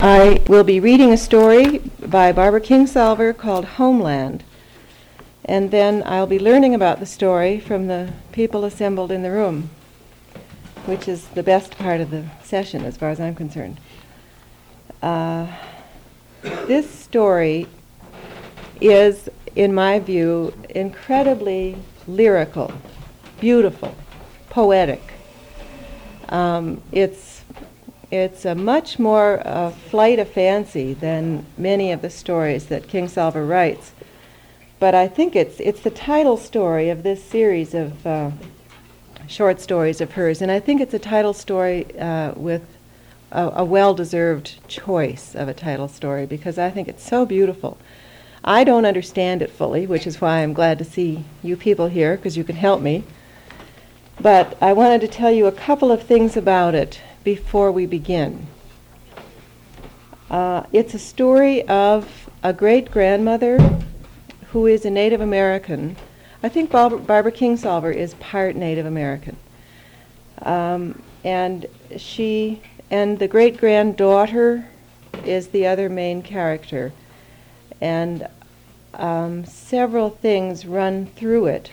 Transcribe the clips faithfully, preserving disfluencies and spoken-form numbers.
I will be reading a story by Barbara Kingsolver called Homeland, and then I'll be learning about the story from the people assembled in the room, which is the best part of the session as far as I'm concerned. Uh, this story is, in my view, incredibly lyrical, beautiful, poetic. Um, it's it's a much more uh, flight of fancy than many of the stories that Kingsolver writes. But I think it's it's the title story of this series of uh, short stories of hers, and I think it's a title story uh, with a, a well-deserved choice of a title story because I think it's so beautiful. I don't understand it fully, which is why I'm glad to see you people here, because you can help me. But I wanted to tell you a couple of things about it before we begin. Uh, it's a story of a great-grandmother who is a Native American. I think Barbara, Barbara Kingsolver is part Native American. Um, and she, and the great-granddaughter is the other main character. And um, several things run through it.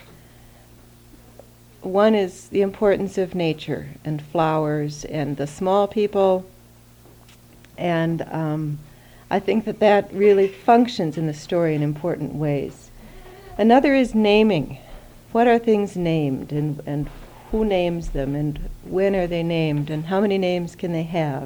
One is the importance of nature and flowers and the small people, and um, I think that that really functions in the story in important ways. Another is naming. What are things named, and, and who names them, and when are they named, and how many names can they have?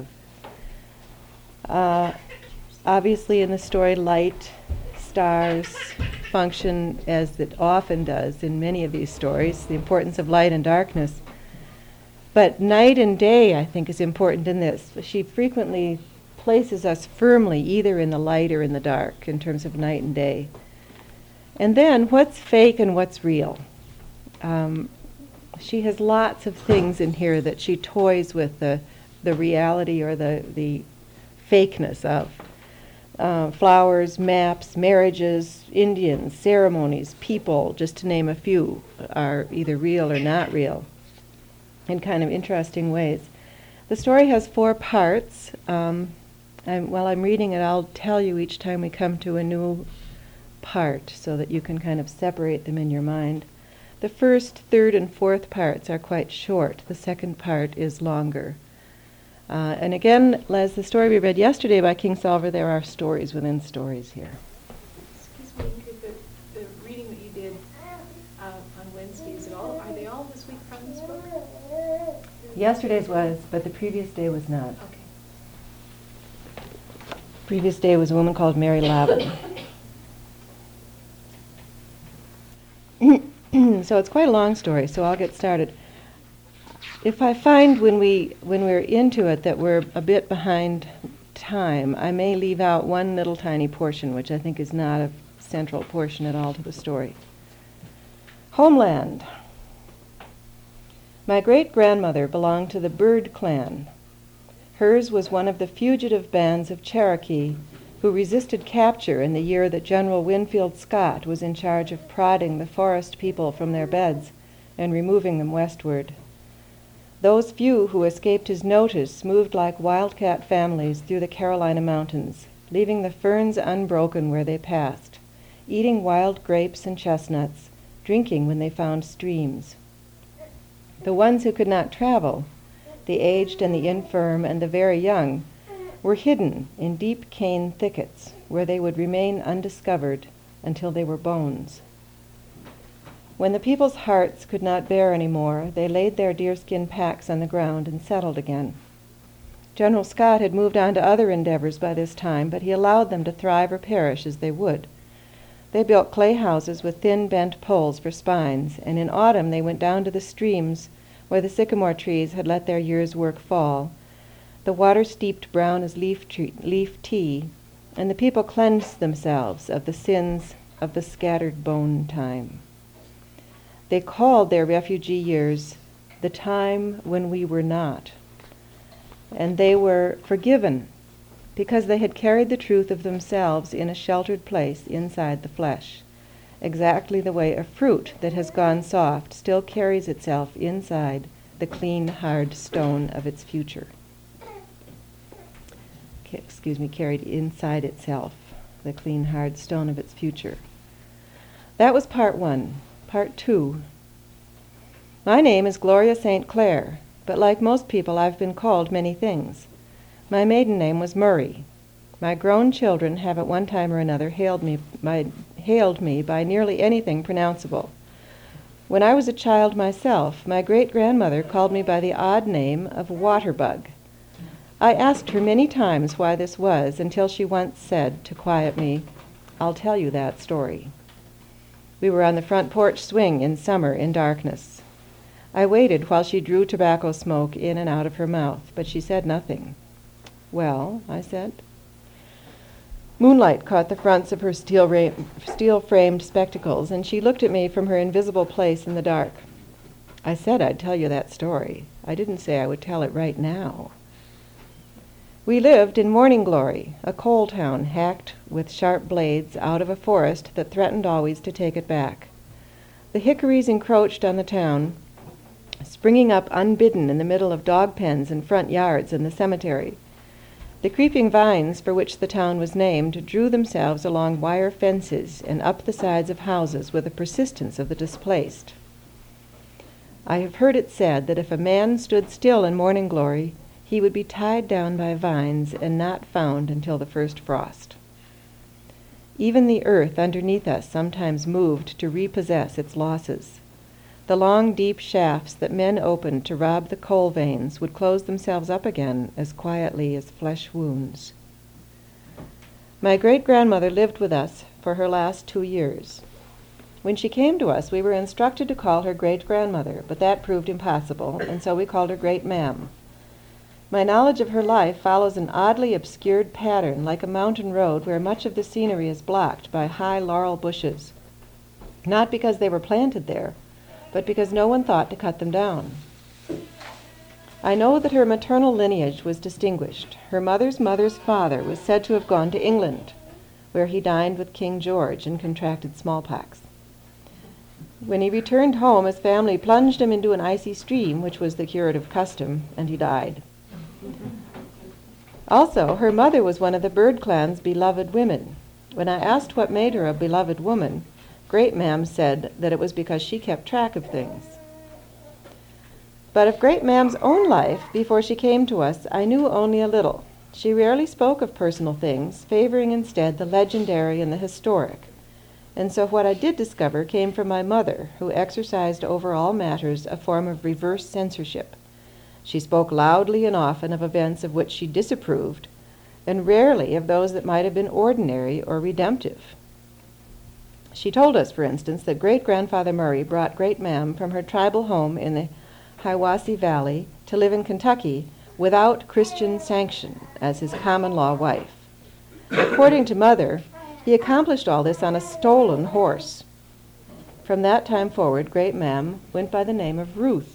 Uh, obviously in the story, light, stars function as it often does in many of these stories, the importance of light and darkness. But night and day, I think, is important in this. She frequently places us firmly either in the light or in the dark in terms of night and day. And then what's fake and what's real? Um, she has lots of things in here that she toys with the, the reality or the, the fakeness of. Uh, flowers, maps, marriages, Indians, ceremonies, people, just to name a few, are either real or not real in kind of interesting ways. The story has four parts. Um, I'm, while I'm reading it, I'll tell you each time we come to a new part so that you can kind of separate them in your mind. The first, third, and fourth parts are quite short. The second part is longer. Uh, and again, as the story we read yesterday by Kingsolver, there are stories within stories here. Excuse me, Ingrid, the, the reading that you did uh, on Wednesday, is it all, are they all this week from this book? Yesterday's was, but the previous day was not. Okay. Previous day was a woman called Mary Lavin. So it's quite a long story, so I'll get started. If I find when we when we're into it that we're a bit behind time, I may leave out one little tiny portion, which I think is not a central portion at all to the story. Homeland. My great-grandmother belonged to the Bird clan. Hers was one of the fugitive bands of Cherokee who resisted capture in the year that General Winfield Scott was in charge of prodding the forest people from their beds and removing them westward. Those few who escaped his notice moved like wildcat families through the Carolina mountains, leaving the ferns unbroken where they passed, eating wild grapes and chestnuts, drinking when they found streams. The ones who could not travel, the aged and the infirm and the very young, were hidden in deep cane thickets where they would remain undiscovered until they were bones. When the people's hearts could not bear any more, they laid their deerskin packs on the ground and settled again. General Scott had moved on to other endeavors by this time, but he allowed them to thrive or perish as they would. They built clay houses with thin bent poles for spines, and in autumn they went down to the streams where the sycamore trees had let their year's work fall. The water steeped brown as leaf, tree, leaf tea, and the people cleansed themselves of the sins of the scattered bone time. They called their refugee years the time when we were not. And they were forgiven because they had carried the truth of themselves in a sheltered place inside the flesh, exactly the way a fruit that has gone soft still carries itself inside the clean, hard stone of its future. ca- excuse me, carried inside itself the clean, hard stone of its future. That was part one. Part two. My name is Gloria Saint Clair, but like most people, I've been called many things. My maiden name was Murray. My grown children have at one time or another hailed me by, hailed me by nearly anything pronounceable. When I was a child myself, my great-grandmother called me by the odd name of Waterbug. I asked her many times why this was, until she once said, to quiet me, "I'll tell you that story." We were on the front porch swing in summer in darkness. I waited while she drew tobacco smoke in and out of her mouth, but she said nothing. "Well?" I said. Moonlight caught the fronts of her steel ra- steel-framed spectacles, and she looked at me from her invisible place in the dark. I said I'd tell you that story. I didn't say I would tell it right now. We lived in Morning Glory, a coal town hacked with sharp blades out of a forest that threatened always to take it back. The hickories encroached on the town, springing up unbidden in the middle of dog pens and front yards and the cemetery. The creeping vines for which the town was named drew themselves along wire fences and up the sides of houses with the persistence of the displaced. I have heard it said that if a man stood still in Morning Glory, he would be tied down by vines and not found until the first frost. Even the earth underneath us sometimes moved to repossess its losses. The long, deep shafts that men opened to rob the coal veins would close themselves up again as quietly as flesh wounds. My great-grandmother lived with us for her last two years. When she came to us, we were instructed to call her great-grandmother, but that proved impossible, and so we called her Great-Mam. My knowledge of her life follows an oddly obscured pattern, like a mountain road where much of the scenery is blocked by high laurel bushes, not because they were planted there, but because no one thought to cut them down. I know that her maternal lineage was distinguished. Her mother's mother's father was said to have gone to England, where he dined with King George and contracted smallpox. When he returned home, his family plunged him into an icy stream, which was the curative custom, and he died. Also, her mother was one of the Bird clan's beloved women. When I asked what made her a beloved woman, Great-Mam said that it was because she kept track of things. But of Great-Mam's own life, before she came to us, I knew only a little. She rarely spoke of personal things, favoring instead the legendary and the historic. And so what I did discover came from my mother, who exercised over all matters a form of reverse censorship. She spoke loudly and often of events of which she disapproved, and rarely of those that might have been ordinary or redemptive. She told us, for instance, that great-grandfather Murray brought Great-Mam from her tribal home in the Hiwassee Valley to live in Kentucky without Christian sanction as his common-law wife. According to Mother, he accomplished all this on a stolen horse. From that time forward, Great-Mam went by the name of Ruth.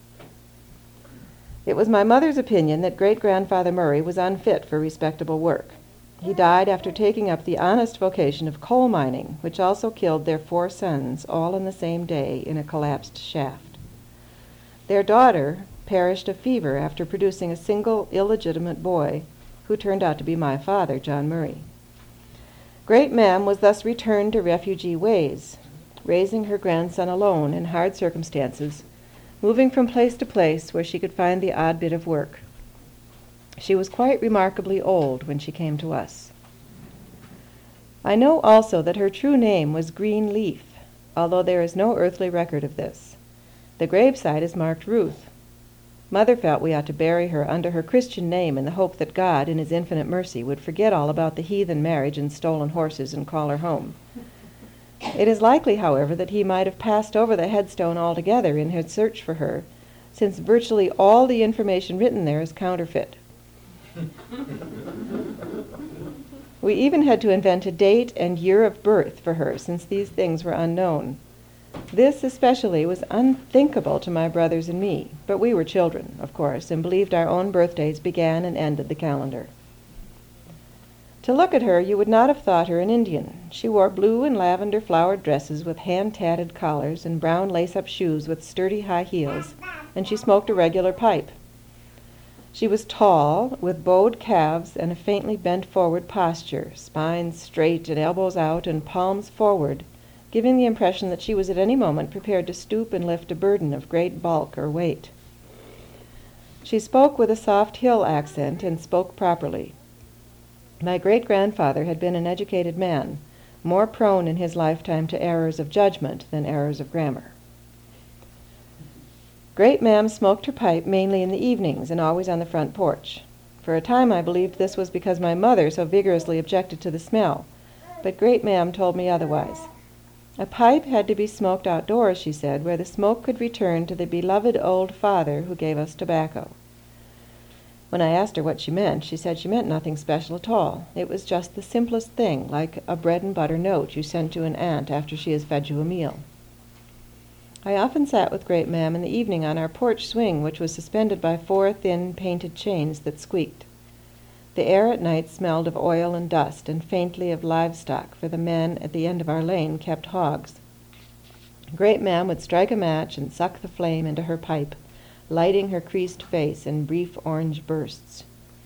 It was my mother's opinion that great-grandfather Murray was unfit for respectable work. He died after taking up the honest vocation of coal mining, which also killed their four sons, all on the same day, in a collapsed shaft. Their daughter perished of fever after producing a single illegitimate boy, who turned out to be my father, John Murray. Great-Mam was thus returned to refugee ways, raising her grandson alone in hard circumstances, moving from place to place where she could find the odd bit of work. She was quite remarkably old when she came to us. I know also that her true name was Greenleaf, although there is no earthly record of this. The gravesite is marked Ruth. Mother felt we ought to bury her under her Christian name in the hope that God, in his infinite mercy, would forget all about the heathen marriage and stolen horses and call her home. It is likely, however, that he might have passed over the headstone altogether in his search for her, since virtually all the information written there is counterfeit. We even had to invent a date and year of birth for her, since these things were unknown. This especially was unthinkable to my brothers and me, but we were children, of course, and believed our own birthdays began and ended the calendar. To look at her, you would not have thought her an Indian. She wore blue and lavender flowered dresses with hand-tatted collars and brown lace-up shoes with sturdy high heels, and she smoked a regular pipe. She was tall, with bowed calves and a faintly bent forward posture, spine straight and elbows out and palms forward, giving the impression that she was at any moment prepared to stoop and lift a burden of great bulk or weight. She spoke with a soft hill accent and spoke properly. My great-grandfather had been an educated man, more prone in his lifetime to errors of judgment than errors of grammar. Great Ma'am smoked her pipe mainly in the evenings and always on the front porch. For a time I believed this was because my mother so vigorously objected to the smell, but Great Ma'am told me otherwise. A pipe had to be smoked outdoors, she said, where the smoke could return to the beloved old father who gave us tobacco. When I asked her what she meant, she said she meant nothing special at all. It was just the simplest thing, like a bread-and-butter note you send to an aunt after she has fed you a meal. I often sat with Great Ma'am in the evening on our porch swing, which was suspended by four thin painted chains that squeaked. The air at night smelled of oil and dust, and faintly of livestock, for the men at the end of our lane kept hogs. Great Ma'am would strike a match and suck the flame into her pipe, lighting her creased face in brief orange bursts.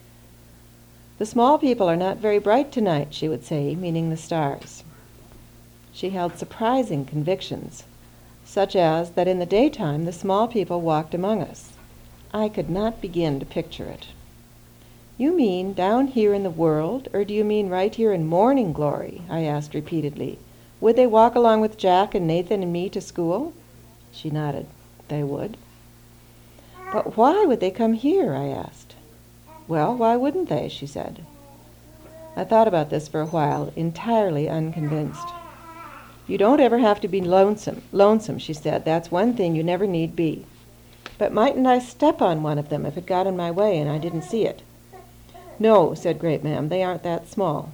"The small people are not very bright tonight," she would say, meaning the stars. She held surprising convictions, such as that in the daytime the small people walked among us. I could not begin to picture it. "You mean down here in the world, or do you mean right here in Morning Glory?" I asked repeatedly. "Would they walk along with Jack and Nathan and me to school?" She nodded. They would. "But why would they come here?" I asked. "Well, why wouldn't they?" she said. I thought about this for a while, entirely unconvinced. "You don't ever have to be lonesome, lonesome," she said. "That's one thing you never need be. But mightn't I step on one of them if it got in my way and I didn't see it?" "No," said Great Ma'am, "they aren't that small."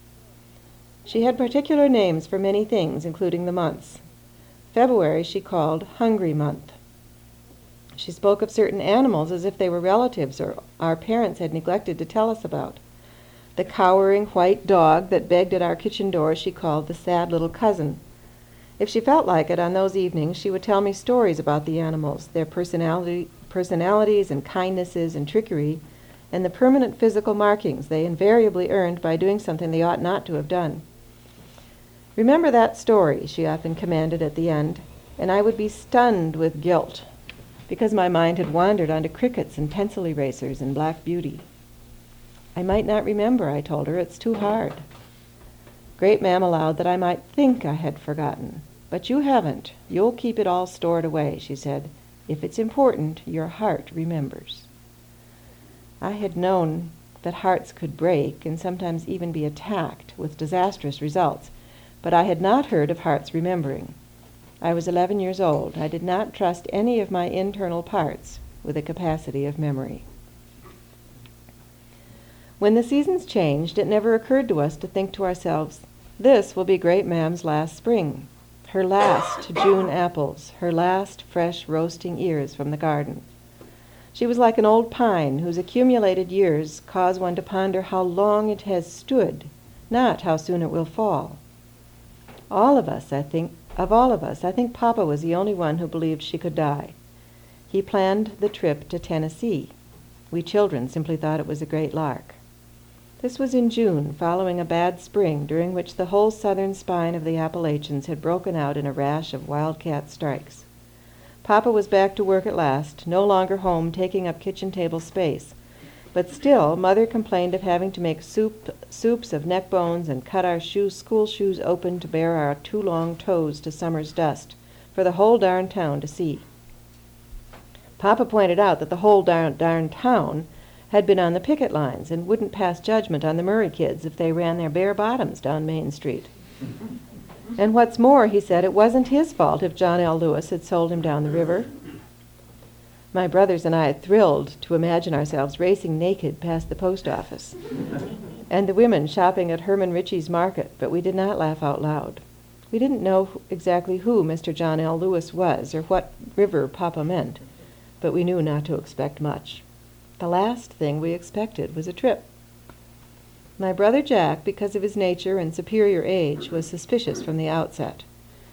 She had particular names for many things, including the months. February she called Hungry Month. She spoke of certain animals as if they were relatives or our parents had neglected to tell us about. The cowering white dog that begged at our kitchen door she called the sad little cousin. If she felt like it, on those evenings she would tell me stories about the animals, their personality, personalities and kindnesses and trickery, and the permanent physical markings they invariably earned by doing something they ought not to have done. "Remember that story," she often commanded at the end, and I would be stunned with guilt, because my mind had wandered onto crickets and pencil erasers and Black Beauty. "I might not remember," I told her. "It's too hard." Great Ma'am allowed that I might think I had forgotten. "But you haven't. You'll keep it all stored away," she said. "If it's important, your heart remembers." I had known that hearts could break and sometimes even be attacked with disastrous results, but I had not heard of hearts remembering. I was eleven years old. I did not trust any of my internal parts with a capacity of memory. When the seasons changed, it never occurred to us to think to ourselves, "This will be Great Ma'am's last spring, her last June apples, her last fresh roasting ears from the garden." She was like an old pine whose accumulated years cause one to ponder how long it has stood, not how soon it will fall. All of us, I think, of all of us, I think Papa was the only one who believed she could die. He planned the trip to Tennessee. We children simply thought it was a great lark. This was in June, following a bad spring during which the whole southern spine of the Appalachians had broken out in a rash of wildcat strikes. Papa was back to work at last, no longer home taking up kitchen table space, but still Mother complained of having to make soup, soups of neck bones and cut our shoe, school shoes open to bare our too long toes to summer's dust, for the whole darn town to see. Papa pointed out that the whole darn, darn town had been on the picket lines and wouldn't pass judgment on the Murray kids if they ran their bare bottoms down Main Street. And what's more, he said, it wasn't his fault if John L. Lewis had sold him down the river. My brothers and I thrilled to imagine ourselves racing naked past the post office, and the women shopping at Herman Ritchie's market, but we did not laugh out loud. We didn't know exactly who Mister John L. Lewis was or what river Papa meant, but we knew not to expect much. The last thing we expected was a trip. My brother Jack, because of his nature and superior age, was suspicious from the outset.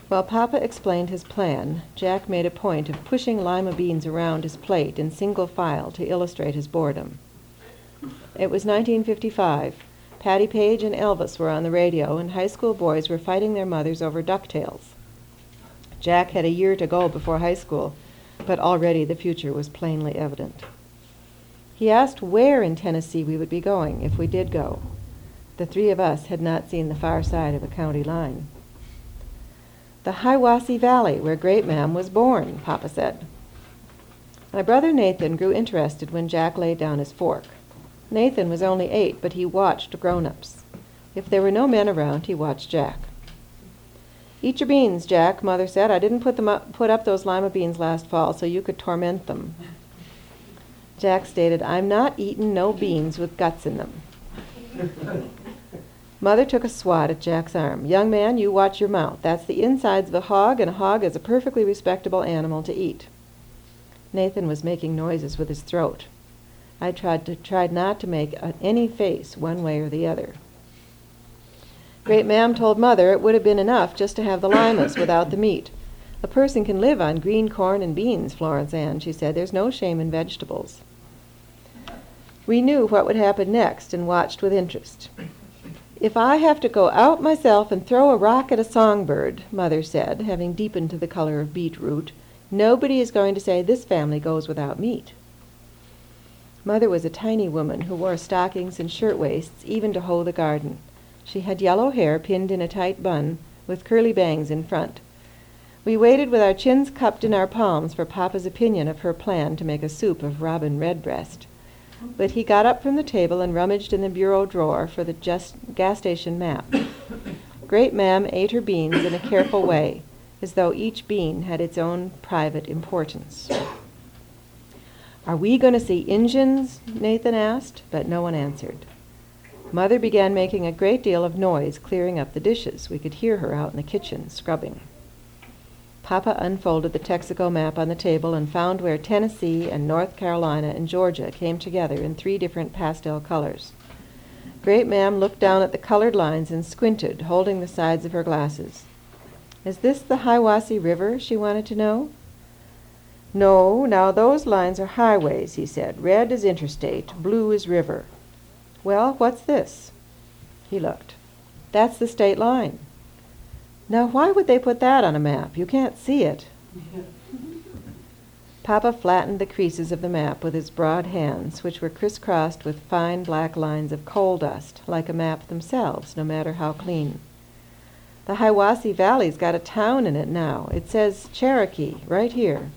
While Papa explained his plan, Jack made a point of pushing lima beans around his plate in single file to illustrate his boredom. It was nineteen fifty-five. Patty Page and Elvis were on the radio, and high school boys were fighting their mothers over DuckTales. Jack had a year to go before high school, but already the future was plainly evident. He asked where in Tennessee we would be going if we did go. The three of us had not seen the far side of a county line. "The Hiwassee Valley, where Great Ma'am was born," Papa said. My brother Nathan grew interested when Jack laid down his fork. Nathan was only eight, but he watched grown-ups. If there were no men around, he watched Jack. "Eat your beans, Jack," Mother said. "I didn't put them up, put up those lima beans last fall so you could torment them." Jack stated, "I'm not eatin' no beans with guts in them." Mother took a swat at Jack's arm. "Young man, you watch your mouth. That's the insides of a hog, and a hog is a perfectly respectable animal to eat." Nathan was making noises with his throat. I tried to tried not to make a, any face one way or the other. Great Ma'am told Mother it would have been enough just to have the limas without the meat. "A person can live on green corn and beans, Florence Ann," she said. "There's no shame in vegetables." We knew what would happen next and watched with interest. "If I have to go out myself and throw a rock at a songbird," Mother said, having deepened to the color of beetroot, "nobody is going to say this family goes without meat." Mother was a tiny woman who wore stockings and shirtwaists even to hoe the garden. She had yellow hair pinned in a tight bun with curly bangs in front. We waited with our chins cupped in our palms for Papa's opinion of her plan to make a soup of robin redbreast. But he got up from the table and rummaged in the bureau drawer for the just gas station map. Great Ma'am ate her beans in a careful way, as though each bean had its own private importance. "Are we going to see Injuns?" Nathan asked, but no one answered. Mother began making a great deal of noise clearing up the dishes. We could hear her out in the kitchen, scrubbing. Papa unfolded the Texaco map on the table and found where Tennessee and North Carolina and Georgia came together in three different pastel colors. Great Ma'am looked down at the colored lines and squinted, holding the sides of her glasses. "Is this the Hiwassee River?" she wanted to know. "No, now those lines are highways," he said. "Red is interstate, blue is river." "Well, what's this?" He looked. "That's the state line." "Now why would they put that on a map? You can't see it." Papa flattened the creases of the map with his broad hands, which were crisscrossed with fine black lines of coal dust, like a map themselves, no matter how clean. "The Hiwassee Valley's got a town in it now. It says Cherokee, right here."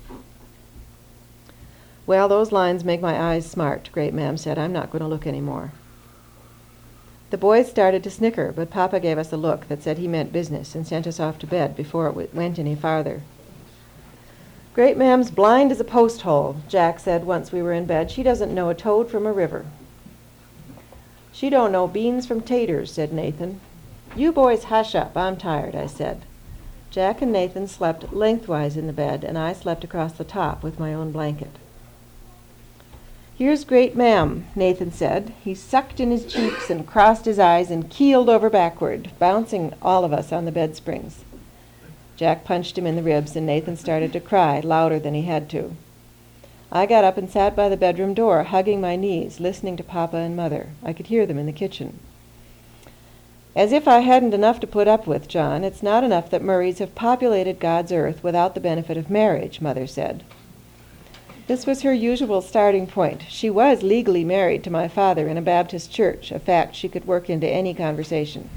"Well, those lines make my eyes smart," Great Ma'am said. "I'm not going to look any more." The boys started to snicker, but Papa gave us a look that said he meant business and sent us off to bed before it w- went any farther. "Great Ma'am's blind as a post hole," Jack said once we were in bed. "She doesn't know a toad from a river." "She don't know beans from taters," said Nathan. "You boys hush up. I'm tired," I said. Jack and Nathan slept lengthwise in the bed, and I slept across the top with my own blanket. "Here's Great Ma'am," Nathan said. He sucked in his cheeks and crossed his eyes and keeled over backward, bouncing all of us on the bed springs. Jack punched him in the ribs, and Nathan started to cry, louder than he had to. I got up and sat by the bedroom door, hugging my knees, listening to Papa and Mother. I could hear them in the kitchen. "As if I hadn't enough to put up with, John. It's not enough that Murrays have populated God's earth without the benefit of marriage," Mother said. This was her usual starting point. She was legally married to my father in a Baptist church, a fact she could work into any conversation.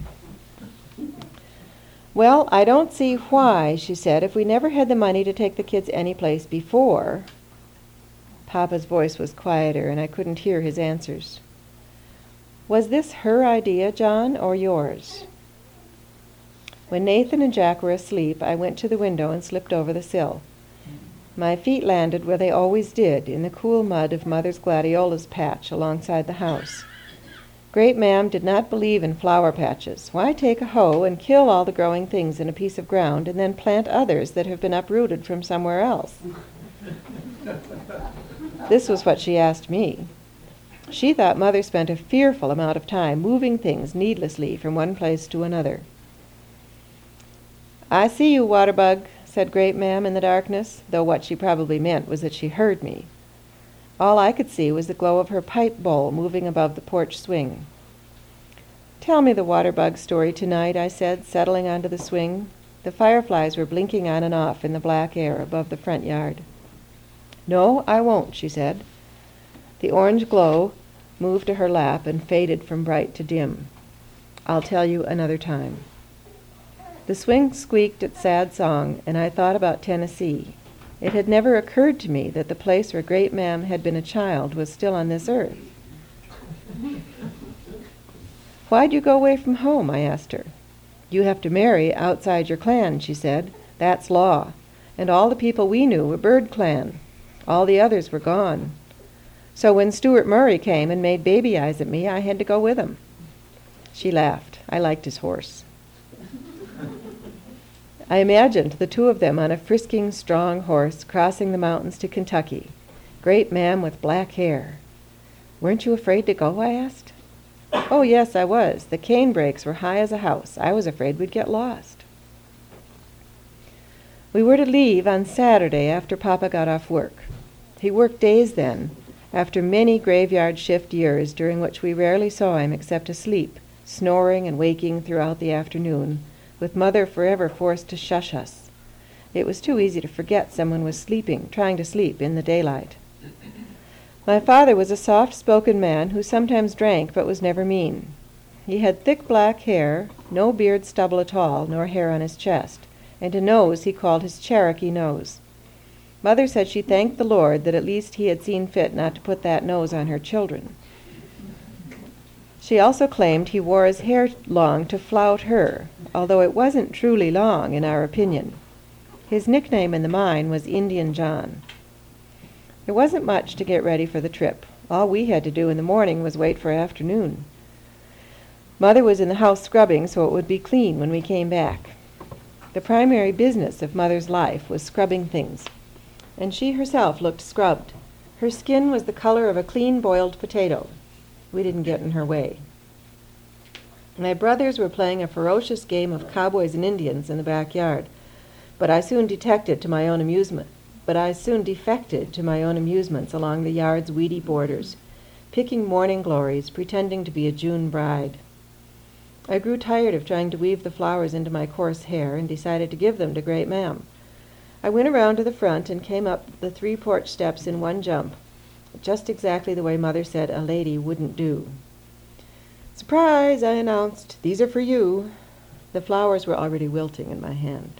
"Well, I don't see why," she said, "if we never had the money to take the kids any place before." Papa's voice was quieter, and I couldn't hear his answers. "Was this her idea, John, or yours?" When Nathan and Jack were asleep, I went to the window and slipped over the sill. My feet landed where they always did, in the cool mud of Mother's gladiolus patch alongside the house. Great Ma'am did not believe in flower patches. Why take a hoe and kill all the growing things in a piece of ground and then plant others that have been uprooted from somewhere else? This was what she asked me. She thought Mother spent a fearful amount of time moving things needlessly from one place to another. "I see you, Waterbug," said Great Ma'am in the darkness, though what she probably meant was that she heard me. All I could see was the glow of her pipe bowl moving above the porch swing. "Tell me the Waterbug story tonight," I said, settling onto the swing. The fireflies were blinking on and off in the black air above the front yard. "No, I won't," she said. The orange glow moved to her lap and faded from bright to dim. "I'll tell you another time." The swing squeaked its sad song, and I thought about Tennessee. It had never occurred to me that the place where Great Ma'am had been a child was still on this earth. "Why'd you go away from home?" I asked her. "You have to marry outside your clan," she said. "That's law. And all the people we knew were Bird Clan. All the others were gone. So when Stuart Murray came and made baby eyes at me, I had to go with him." She laughed. I liked his horse. I imagined the two of them on a frisking, strong horse crossing the mountains to Kentucky. Great Ma'am with black hair. "Weren't you afraid to go?" I asked. "Oh, yes, I was. The cane brakes were high as a house. I was afraid we'd get lost." We were to leave on Saturday after Papa got off work. He worked days then, after many graveyard shift years during which we rarely saw him except asleep, snoring and waking throughout the afternoon, with Mother forever forced to shush us. It was too easy to forget someone was sleeping, trying to sleep in the daylight. My father was a soft-spoken man who sometimes drank but was never mean. He had thick black hair, no beard stubble at all, nor hair on his chest, and a nose he called his Cherokee nose. Mother said she thanked the Lord that at least he had seen fit not to put that nose on her children. She also claimed he wore his hair long to flout her, although it wasn't truly long in our opinion. His nickname in the mine was Indian John. There wasn't much to get ready for the trip. All we had to do in the morning was wait for afternoon. Mother was in the house scrubbing so it would be clean when we came back. The primary business of Mother's life was scrubbing things, and she herself looked scrubbed. Her skin was the color of a clean boiled potato. We didn't get in her way. My brothers were playing a ferocious game of cowboys and Indians in the backyard, but I soon detected to my own amusement. But I soon defected to my own amusements along the yard's weedy borders, picking morning glories, pretending to be a June bride. I grew tired of trying to weave the flowers into my coarse hair and decided to give them to Great Ma'am. I went around to the front and came up the three porch steps in one jump, just exactly the way Mother said a lady wouldn't do. "Surprise!" I announced. "These are for you." The flowers were already wilting in my hand.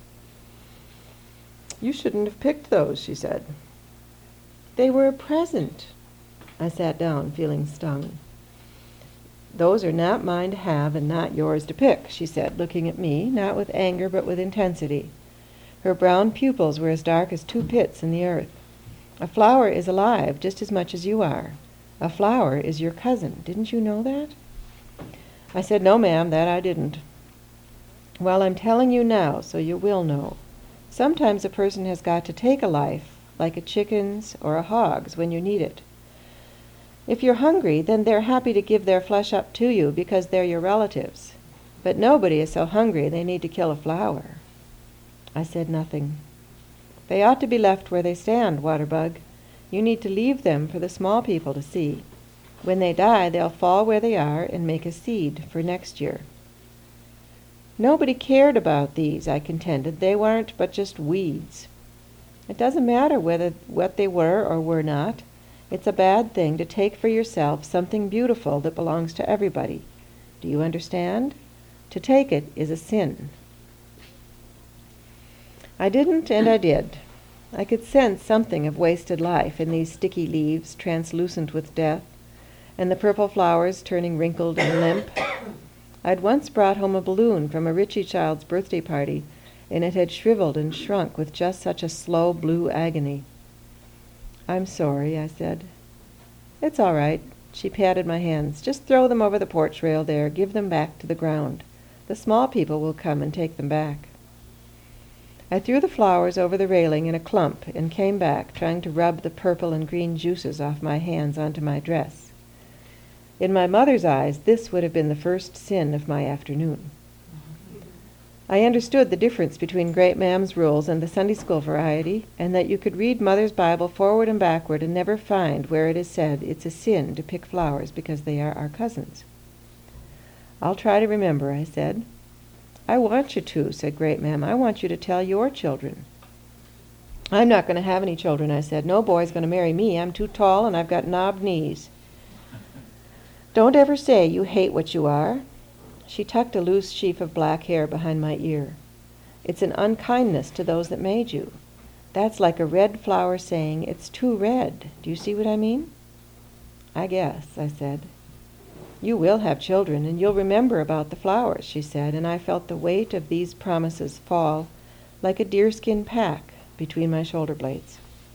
"You shouldn't have picked those," she said. "They were a present." I sat down, feeling stung. "Those are not mine to have and not yours to pick," she said, looking at me, not with anger but with intensity. Her brown pupils were as dark as two pits in the earth. "A flower is alive just as much as you are. A flower is your cousin. Didn't you know that?" I said, "No, ma'am, that I didn't." "Well, I'm telling you now, so you will know. Sometimes a person has got to take a life, like a chicken's or a hog's, when you need it. If you're hungry, then they're happy to give their flesh up to you because they're your relatives. But nobody is so hungry they need to kill a flower." I said nothing. "They ought to be left where they stand, Waterbug. You need to leave them for the small people to see. When they die, they'll fall where they are and make a seed for next year." "Nobody cared about these," I contended. "They weren't but just weeds." "It doesn't matter whether what they were or were not. It's a bad thing to take for yourself something beautiful that belongs to everybody. Do you understand? To take it is a sin." I didn't, and I did. I could sense something of wasted life in these sticky leaves, translucent with death, and the purple flowers turning wrinkled and limp. I'd once brought home a balloon from a Ritchie child's birthday party, and it had shriveled and shrunk with just such a slow blue agony. "I'm sorry," I said. "It's all right." She patted my hands. "Just throw them over the porch rail there. Give them back to the ground. The small people will come and take them back." I threw the flowers over the railing in a clump and came back, trying to rub the purple and green juices off my hands onto my dress. In my mother's eyes, this would have been the first sin of my afternoon. I understood the difference between Great Mam's rules and the Sunday school variety, and that you could read Mother's Bible forward and backward and never find where it is said it's a sin to pick flowers because they are our cousins. I'll try to remember, I said. I want you to, said Great Mam. I want you to tell your children. I'm not going to have any children, I said. No boy's going to marry me. I'm too tall and I've got knobbed knees. Don't ever say you hate what you are. She tucked a loose sheaf of black hair behind my ear. It's an unkindness to those that made you. That's like a red flower saying, it's too red. Do you see what I mean? I guess, I said. You will have children, and you'll remember about the flowers, she said, and I felt the weight of these promises fall like a deerskin pack between my shoulder blades.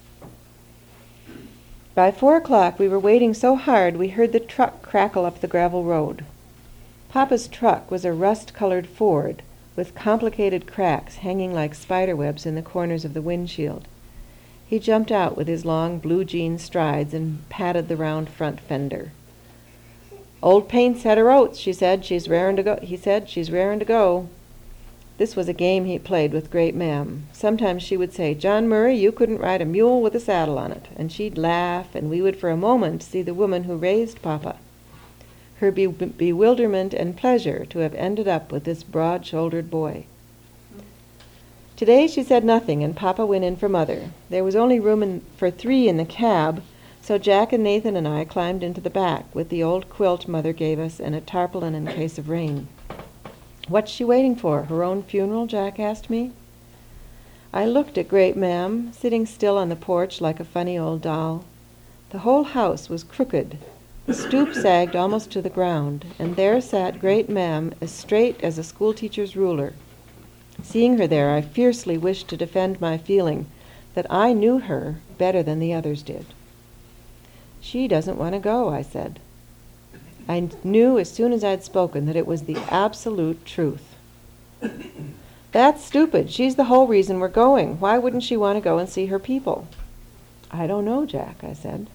By four o'clock we were waiting so hard we heard the truck crackle up the gravel road. Papa's truck was a rust-colored Ford with complicated cracks hanging like spiderwebs in the corners of the windshield. He jumped out with his long blue jean strides and patted the round front fender. Old Paint's had her oats, she said. She's raring to go. He said, she's raring to go. This was a game he played with Great Mam. Sometimes she would say, John Murray, you couldn't ride a mule with a saddle on it. And she'd laugh, and we would for a moment see the woman who raised Papa. Her be- bewilderment and pleasure to have ended up with this broad-shouldered boy. Today she said nothing, and Papa went in for Mother. There was only room in, for three in the cab, so Jack and Nathan and I climbed into the back with the old quilt Mother gave us and a tarpaulin in case of rain. What's she waiting for, her own funeral? Jack asked me. I looked at Great Mam, sitting still on the porch like a funny old doll. The whole house was crooked. The stoop sagged almost to the ground, and there sat Great Mam as straight as a schoolteacher's ruler. Seeing her there, I fiercely wished to defend my feeling that I knew her better than the others did. She doesn't want to go, I said. I knew as soon as I'd spoken that it was the absolute truth. That's stupid. She's the whole reason we're going. Why wouldn't she want to go and see her people? I don't know, Jack, I said.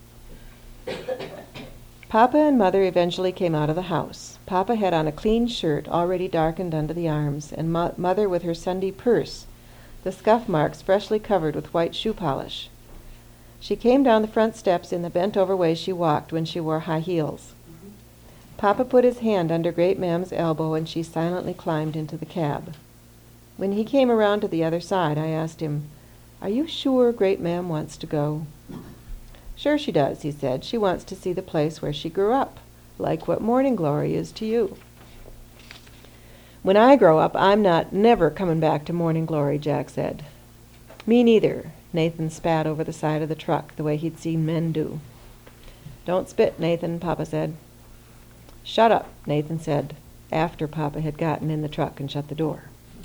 Papa and Mother eventually came out of the house. Papa had on a clean shirt already darkened under the arms, and mo- Mother with her Sunday purse, the scuff marks freshly covered with white shoe polish. She came down the front steps in the bent-over way she walked when she wore high heels. Papa put his hand under Great Mam's elbow, and she silently climbed into the cab. When he came around to the other side, I asked him, Are you sure Great Mam wants to go? Sure she does, he said. She wants to see the place where she grew up, like what Morning Glory is to you. When I grow up, I'm not never coming back to Morning Glory, Jack said. Me neither, Nathan spat over the side of the truck the way he'd seen men do. Don't spit, Nathan, Papa said. Shut up, Nathan said, after Papa had gotten in the truck and shut the door.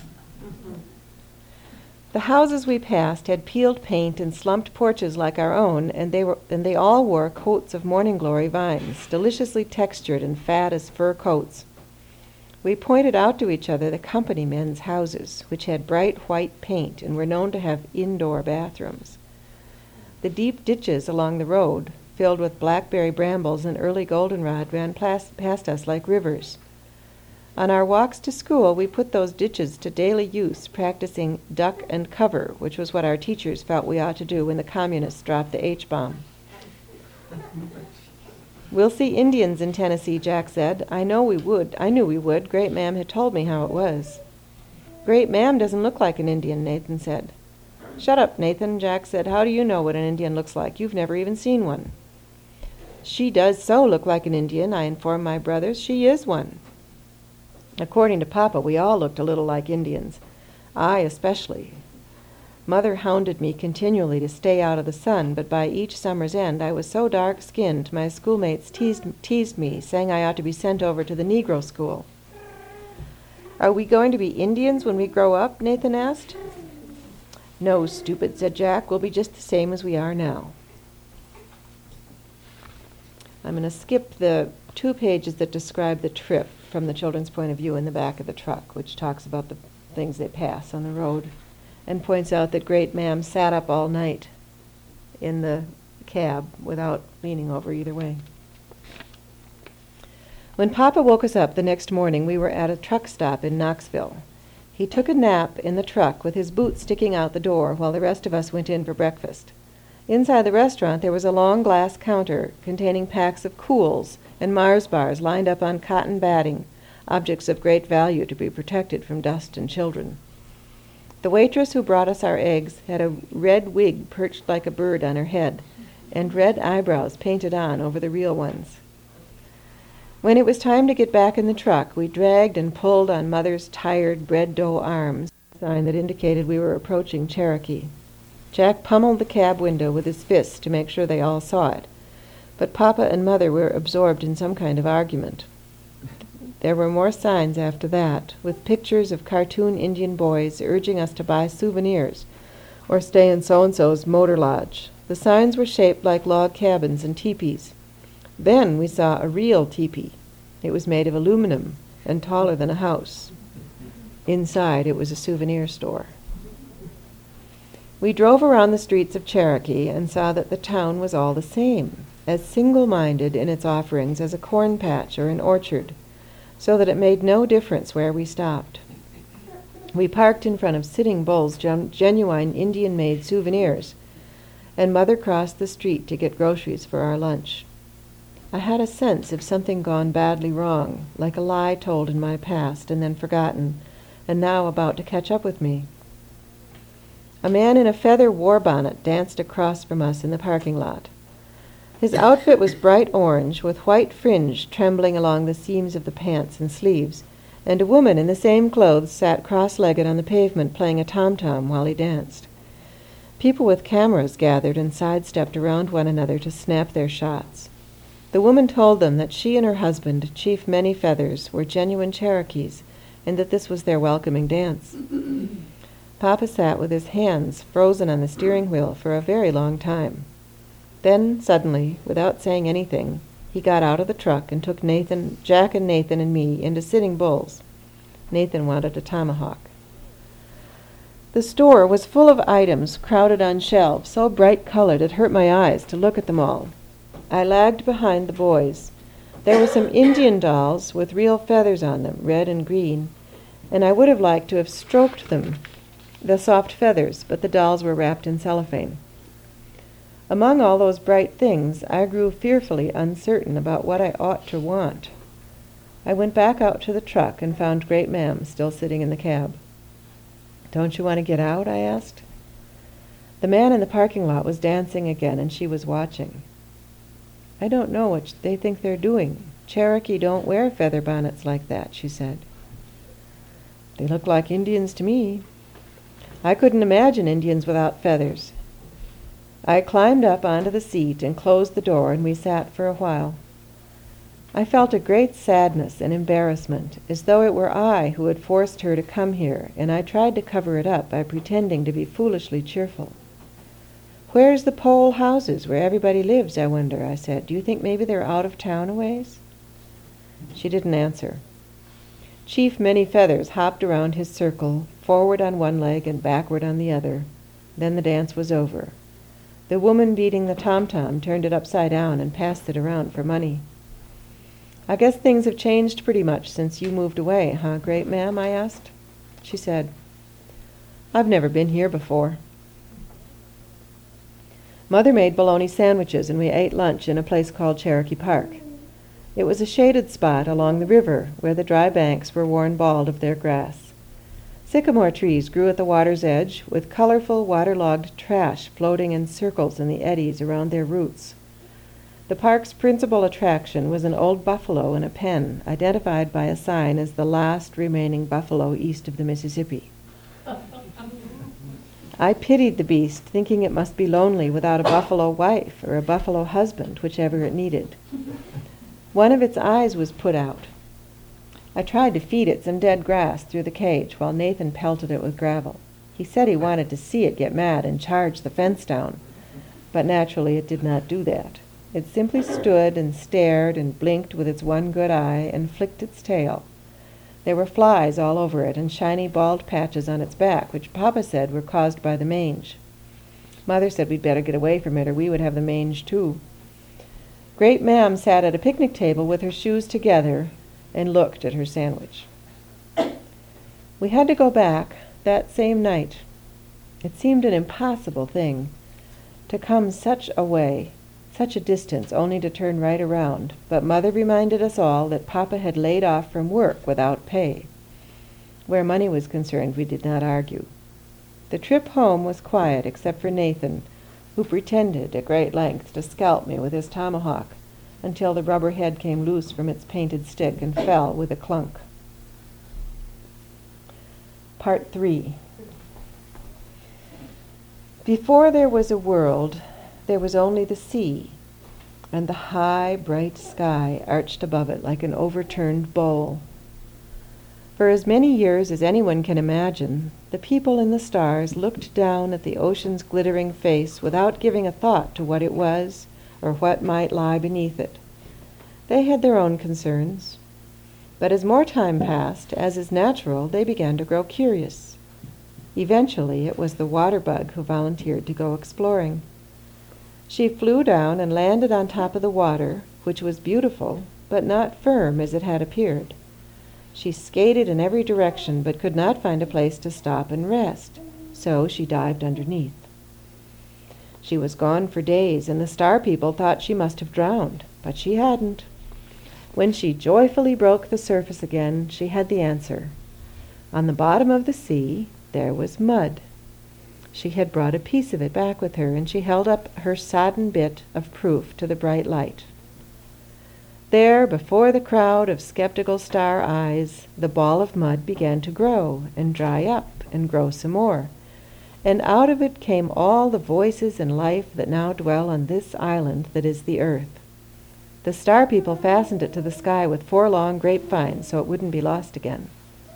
The houses we passed had peeled paint and slumped porches like our own, and they were and they all wore coats of Morning Glory vines, deliciously textured and fat as fur coats. We pointed out to each other the company men's houses, which had bright white paint and were known to have indoor bathrooms. The deep ditches along the road, filled with blackberry brambles and early goldenrod, ran plas- past us like rivers. On our walks to school, we put those ditches to daily use, practicing duck and cover, which was what our teachers felt we ought to do when the communists dropped the H-bomb. We'll see Indians in Tennessee, Jack said. I know we would. I knew we would. Great Mam had told me how it was. Great Mam doesn't look like an Indian, Nathan said. Shut up, Nathan, Jack said. How do you know what an Indian looks like? You've never even seen one. She does so look like an Indian, I informed my brothers. She is one. According to Papa, we all looked a little like Indians. I especially. Mother hounded me continually to stay out of the sun, but by each summer's end I was so dark-skinned my schoolmates teased, teased me, saying I ought to be sent over to the Negro school. Are we going to be Indians when we grow up? Nathan asked. No, stupid, said Jack. We'll be just the same as we are now. I'm going to skip the two pages that describe the trip from the children's point of view in the back of the truck, which talks about the things they pass on the road, and points out that Great Mam sat up all night in the cab without leaning over either way. When Papa woke us up the next morning, we were at a truck stop in Knoxville. He took a nap in the truck with his boots sticking out the door while the rest of us went in for breakfast. Inside the restaurant there was a long glass counter containing packs of Kools and Mars bars lined up on cotton batting, objects of great value to be protected from dust and children. The waitress who brought us our eggs had a red wig perched like a bird on her head, and red eyebrows painted on over the real ones. When it was time to get back in the truck, we dragged and pulled on Mother's tired bread dough arms, a sign that indicated we were approaching Cherokee. Jack pummeled the cab window with his fists to make sure they all saw it, but Papa and Mother were absorbed in some kind of argument. There were more signs after that, with pictures of cartoon Indian boys urging us to buy souvenirs or stay in so-and-so's motor lodge. The signs were shaped like log cabins and teepees. Then we saw a real teepee. It was made of aluminum and taller than a house. Inside it was a souvenir store. We drove around the streets of Cherokee and saw that the town was all the same, as single-minded in its offerings as a corn patch or an orchard, so that it made no difference where we stopped. We parked in front of Sitting Bull's gen- genuine Indian-made souvenirs, and Mother crossed the street to get groceries for our lunch. I had a sense of something gone badly wrong, like a lie told in my past and then forgotten, and now about to catch up with me. A man in a feather war bonnet danced across from us in the parking lot. His outfit was bright orange, with white fringe trembling along the seams of the pants and sleeves, and a woman in the same clothes sat cross-legged on the pavement playing a tom-tom while he danced. People with cameras gathered and sidestepped around one another to snap their shots. The woman told them that she and her husband, Chief Many Feathers, were genuine Cherokees, and that this was their welcoming dance. Papa sat with his hands frozen on the steering wheel for a very long time. Then, suddenly, without saying anything, he got out of the truck and took Nathan, Jack and Nathan and me into Sitting Bull's. Nathan wanted a tomahawk. The store was full of items crowded on shelves, so bright-colored it hurt my eyes to look at them all. I lagged behind the boys. There were some Indian dolls with real feathers on them, red and green, and I would have liked to have stroked them, the soft feathers, but the dolls were wrapped in cellophane. Among all those bright things, I grew fearfully uncertain about what I ought to want. I went back out to the truck and found Great Ma'am still sitting in the cab. "Don't you want to get out?" I asked. The man in the parking lot was dancing again, and she was watching. "I don't know what they think they're doing. Cherokee don't wear feather bonnets like that," she said. "They look like Indians to me." I couldn't imagine Indians without feathers. I climbed up onto the seat and closed the door, and we sat for a while. I felt a great sadness and embarrassment, as though it were I who had forced her to come here, and I tried to cover it up by pretending to be foolishly cheerful. "Where's the pole houses where everybody lives, I wonder?" I said. "Do you think maybe they're out of town a ways?" She didn't answer. Chief Many Feathers hopped around his circle, forward on one leg and backward on the other. Then the dance was over. The woman beating the tom-tom turned it upside down and passed it around for money. "I guess things have changed pretty much since you moved away, huh, Great Ma'am?" I asked. She said, "I've never been here before." Mother made bologna sandwiches, and we ate lunch in a place called Cherokee Park. It was a shaded spot along the river where the dry banks were worn bald of their grass. Sycamore trees grew at the water's edge, with colorful waterlogged trash floating in circles in the eddies around their roots. The park's principal attraction was an old buffalo in a pen, identified by a sign as the last remaining buffalo east of the Mississippi. I pitied the beast, thinking it must be lonely without a buffalo wife or a buffalo husband, whichever it needed. One of its eyes was put out. I tried to feed it some dead grass through the cage while Nathan pelted it with gravel. He said he wanted to see it get mad and charge the fence down, but naturally it did not do that. It simply stood and stared and blinked with its one good eye and flicked its tail. There were flies all over it and shiny bald patches on its back, which Papa said were caused by the mange. Mother said we'd better get away from it or we would have the mange too. Great Ma'am sat at a picnic table with her shoes together and looked at her sandwich. We had to go back that same night. It seemed an impossible thing to come such a way, such a distance, only to turn right around, but Mother reminded us all that Papa had laid off from work without pay. Where money was concerned, we did not argue. The trip home was quiet except for Nathan, who pretended at great length to scalp me with his tomahawk until the rubber head came loose from its painted stick and fell with a clunk. Part three. Before there was a world, there was only the sea, and the high, bright sky arched above it like an overturned bowl. For as many years as anyone can imagine, the people in the stars looked down at the ocean's glittering face without giving a thought to what it was or what might lie beneath it. They had their own concerns. But as more time passed, as is natural, they began to grow curious. Eventually, it was the water bug who volunteered to go exploring. She flew down and landed on top of the water, which was beautiful, but not firm as it had appeared. She skated in every direction, but could not find a place to stop and rest, so she dived underneath. She was gone for days, and the star people thought she must have drowned, but she hadn't. When she joyfully broke the surface again, she had the answer. On the bottom of the sea, there was mud. She had brought a piece of it back with her, and she held up her sodden bit of proof to the bright light. There, before the crowd of skeptical star eyes, the ball of mud began to grow and dry up and grow some more, and out of it came all the voices and life that now dwell on this island that is the earth. The star people fastened it to the sky with four long grapevines so it wouldn't be lost again.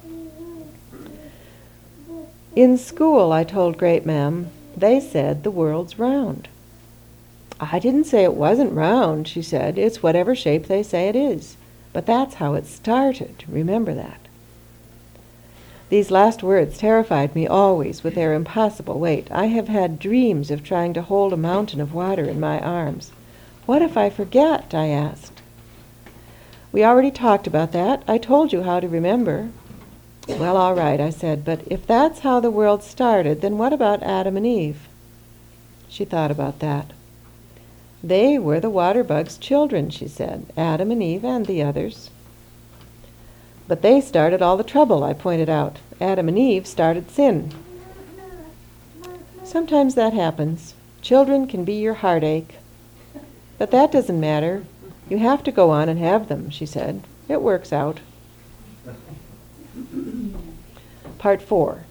In school, I told Great Ma'am, they said the world's round. I didn't say it wasn't round, she said. It's whatever shape they say it is. But that's how it started. Remember that. These last words terrified me always with their impossible weight. I have had dreams of trying to hold a mountain of water in my arms. What if I forget? I asked. We already talked about that. I told you how to remember. Well, all right, I said, but if that's how the world started, then what about Adam and Eve? She thought about that. They were the water bug's children, she said, Adam and Eve and the others. But they started all the trouble, I pointed out. Adam and Eve started sin. Sometimes that happens. Children can be your heartache. But that doesn't matter. You have to go on and have them, she said. It works out. Part four.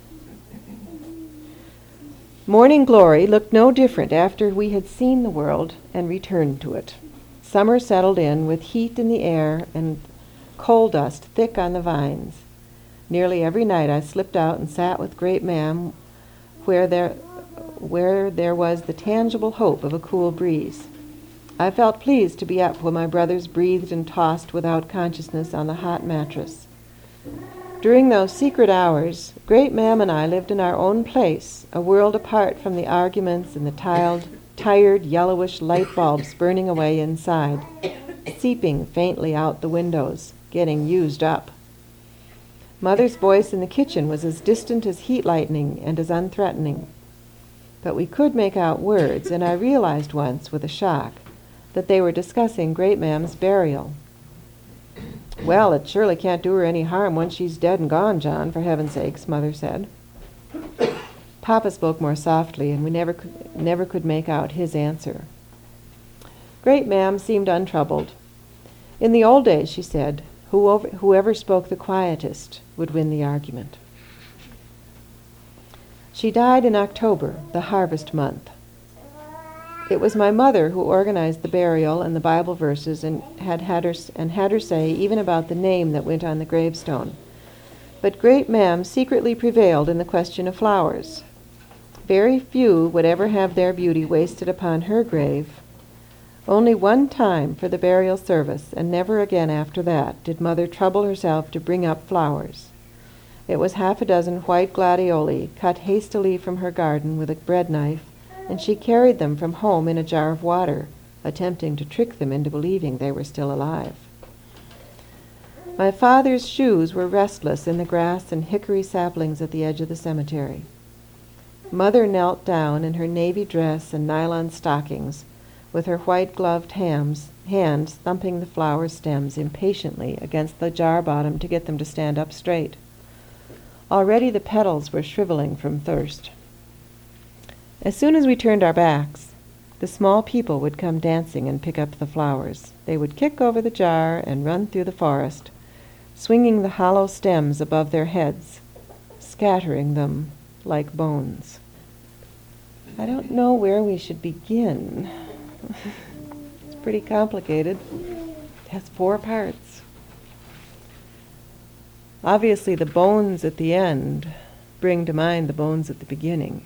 Morning Glory looked no different after we had seen the world and returned to it. Summer settled in with heat in the air and coal dust thick on the vines. Nearly every night I slipped out and sat with Great Ma'am where there, where there was the tangible hope of a cool breeze. I felt pleased to be up when my brothers breathed and tossed without consciousness on the hot mattress. During those secret hours, Great Ma'am and I lived in our own place, a world apart from the arguments and the tiled, tired, yellowish light bulbs burning away inside, seeping faintly out the windows, getting used up. Mother's voice in the kitchen was as distant as heat lightning and as unthreatening. But we could make out words, and I realized once, with a shock, that they were discussing Great Ma'am's burial. Well, it surely can't do her any harm once she's dead and gone, John, for heaven's sakes, Mother said. Papa spoke more softly, and we never could, never could make out his answer. Great Ma'am seemed untroubled. In the old days, she said, whoever, whoever spoke the quietest would win the argument. She died in October, the harvest month. It was my mother who organized the burial and the Bible verses and had, had her, and had her say even about the name that went on the gravestone. But Great Ma'am secretly prevailed in the question of flowers. Very few would ever have their beauty wasted upon her grave. Only one time for the burial service, and never again after that, did Mother trouble herself to bring up flowers. It was half a dozen white gladioli, cut hastily from her garden with a bread knife, and she carried them from home in a jar of water, attempting to trick them into believing they were still alive. My father's shoes were restless in the grass and hickory saplings at the edge of the cemetery. Mother knelt down in her navy dress and nylon stockings, with her white-gloved hands, hands thumping the flower stems impatiently against the jar bottom to get them to stand up straight. Already the petals were shriveling from thirst. As soon as we turned our backs, the small people would come dancing and pick up the flowers. They would kick over the jar and run through the forest, swinging the hollow stems above their heads, scattering them like bones. I don't know where we should begin. It's pretty complicated. It has four parts. Obviously, the bones at the end bring to mind the bones at the beginning.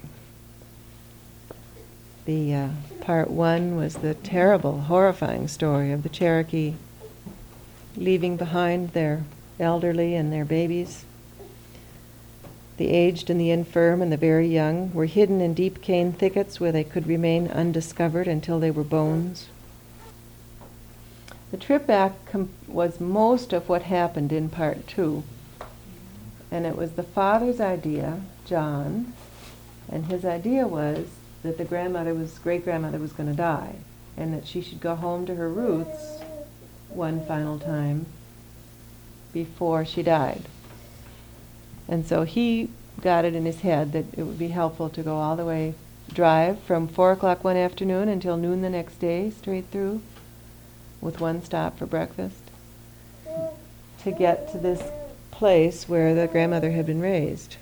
The uh, part one was the terrible, horrifying story of the Cherokee leaving behind their elderly and their babies. The aged and the infirm and the very young were hidden in deep cane thickets where they could remain undiscovered until they were bones. The trip back com- was most of what happened in part two. And it was the father's idea, John, and his idea was that the grandmother was, great-grandmother was going to die, and that she should go home to her roots one final time before she died. And so he got it in his head that it would be helpful to go all the way, drive from four o'clock one afternoon until noon the next day, straight through, with one stop for breakfast, to get to this place where the grandmother had been raised.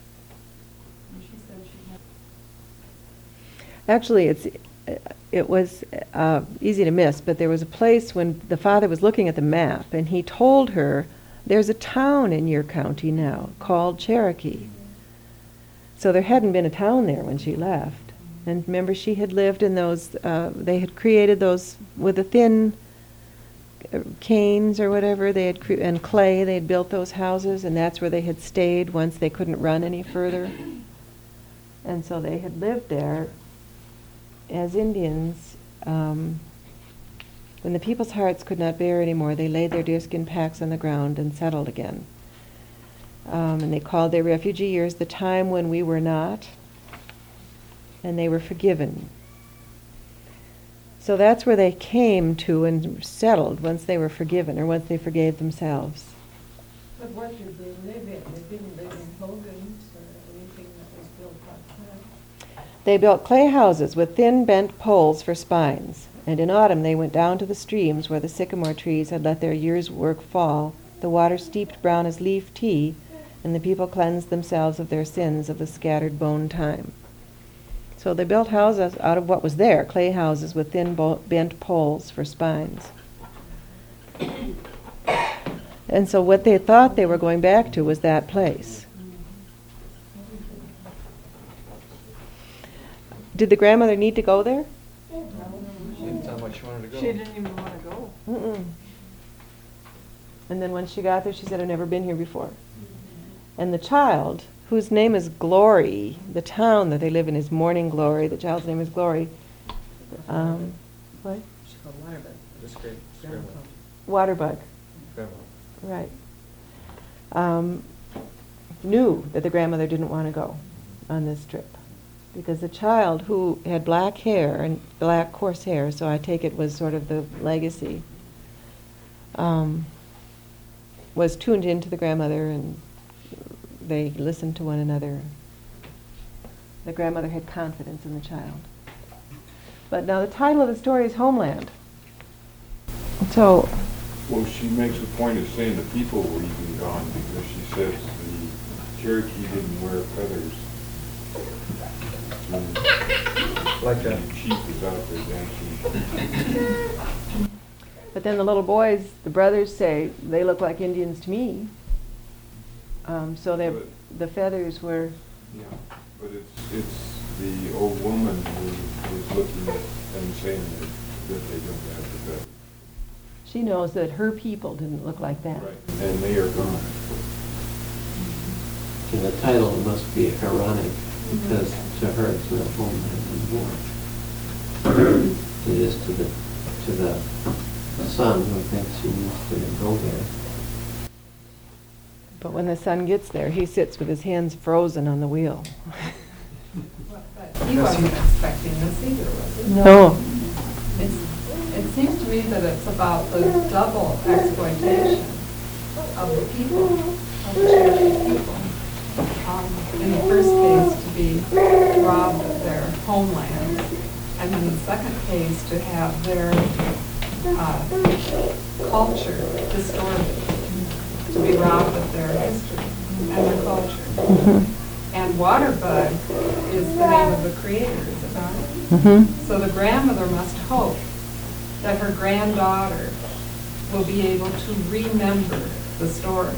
Actually, it's it was uh, easy to miss, but there was a place when the father was looking at the map, and he told her, there's a town in your county now called Cherokee. So there hadn't been a town there when she left. And remember, she had lived in those, uh, they had created those with the thin canes or whatever, they had cre- and clay, they had built those houses, and that's where they had stayed once they couldn't run any further. And so they had lived there as Indians. Um, when the people's hearts could not bear anymore, they laid their deerskin packs on the ground and settled again. Um, and they called their refugee years the time when we were not, and they were forgiven. So that's where they came to and settled once they were forgiven, or once they forgave themselves. But what did they live in? They didn't live in hogans or anything that was built like that? They built clay houses with thin bent poles for spines, and in autumn they went down to the streams where the sycamore trees had let their year's work fall, the water steeped brown as leaf tea, and the people cleansed themselves of their sins of the scattered bone time. So they built houses out of what was there, clay houses with thin bo- bent poles for spines. And so what they thought they were going back to was that place. Did the grandmother need to go there? She didn't tell much she wanted to go. She didn't even want to go. Mm-mm. And then when she got there, she said, I've never been here before. And the child, whose name is Glory, the town that they live in is Morning Glory, the child's name is Glory. Um, what? She's called Waterbug. Just great. Grandma. Waterbug, Grandma. right. Um, knew that the grandmother didn't want to go on this trip. Because the child, who had black hair, and black coarse hair, so I take it was sort of the legacy, um, was tuned into the grandmother, and they listened to one another. The grandmother had confidence in the child. But now the title of the story is Homeland. So, Well, she makes a point of saying the people were even gone because she says the Cherokee didn't wear feathers. So Like the a chief was out there dancing. but then the little boys, the brothers say, they look like Indians to me. Um, so they, But- the feathers were, Yeah, but it's, it's the old woman who is looking at them saying that, that they don't have the feathers. she knows that her people didn't look like that. Right, and they are gone. And the title must be ironic because to her it's not homeland anymore. It is to the to the son who thinks he needs to go there. But when the son gets there, he sits with his hands frozen on the wheel. But he wasn't expecting this either, was he? No. It's, it seems to me that it's about the double exploitation of the people, of the Cherokee people. Um, in the first case, to be robbed of their homeland, and in the second case, to have their uh, culture distorted, to be robbed of their history and their culture. Mm-hmm. And Waterbug is the name of the creator, is it not? Mm-hmm. So the grandmother must hope that her granddaughter will be able to remember the story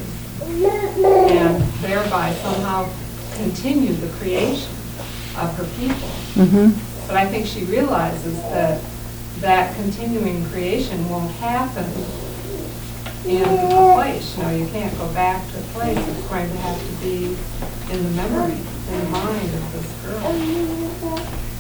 and thereby somehow continue the creation of her people. Mm-hmm. But I think she realizes that that continuing creation won't happen in a place. You know, you can't go back to a place. It's going to have to be in the memory, in the mind of this girl.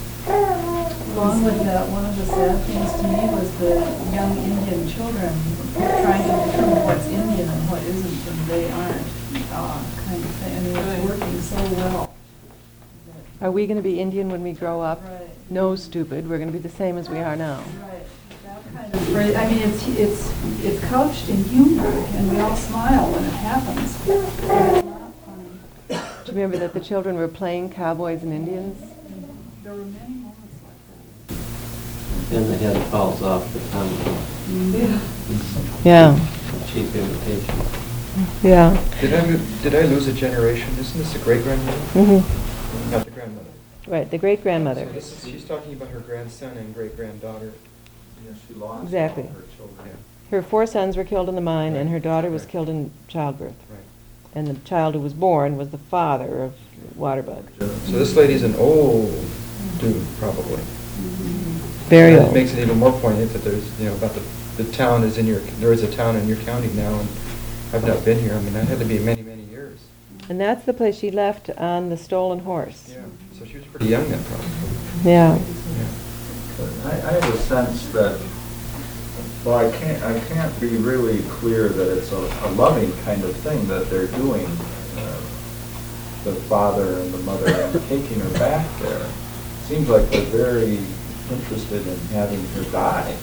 Along with that, one of the sad things to me was the young Indian children trying to determine what's Indian and what isn't, and they aren't, uh, kind of thing. I mean, it's working so well. Are we going to be Indian when we grow up? Right. No, stupid. We're going to be the same as we are now. Right. That kind of phrase, I mean, it's, it's, it's couched in humor, and we all smile when it happens. But it's not funny. Do you remember that the children were playing cowboys and Indians? There were many moments like that. And the head falls off the tongue. Yeah. Yeah. Cheap imitation. Yeah. Did I, lo- did I lose a generation? Isn't this a great-grandmother? Mm-hmm. Not the grandmother. Right, the great-grandmother. So this is, she's talking about her grandson and great-granddaughter. Yeah, she lost Exactly. all her children. Yeah, Her four sons were killed in the mine, and her daughter was killed in childbirth. right. And the child who was born was the father of Waterbug. So this lady's an old dude, probably. Very And old. It makes it even more poignant that there's, you know, about the, the town is in your, there is a town in your county now, and I've not been here. I mean, that had to be many, many years. And that's the place she left on the stolen horse. Yeah, so she was pretty young then, probably. Yeah. Yeah. But I, I have a sense that, well, I can't, I can't be really clear that it's a, a loving kind of thing that they're doing, uh, the father and the mother, and taking her back there. Seems like they're very interested in having her die.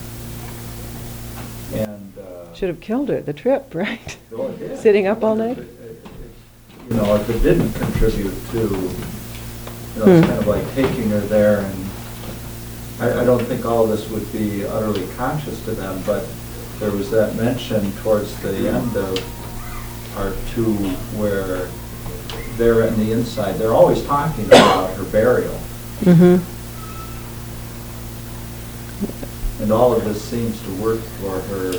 And, uh. Should have killed her, the trip, right? well, it did. Sitting up all night? If it- if it- You know, if it didn't contribute to, you know, it's Hmm. kind of like taking her there, and I, I don't think all this would be utterly conscious to them, but there was that mention towards the end of part two where they're in the inside, they're always talking about her burial. Mm-hmm. And all of this seems to work for her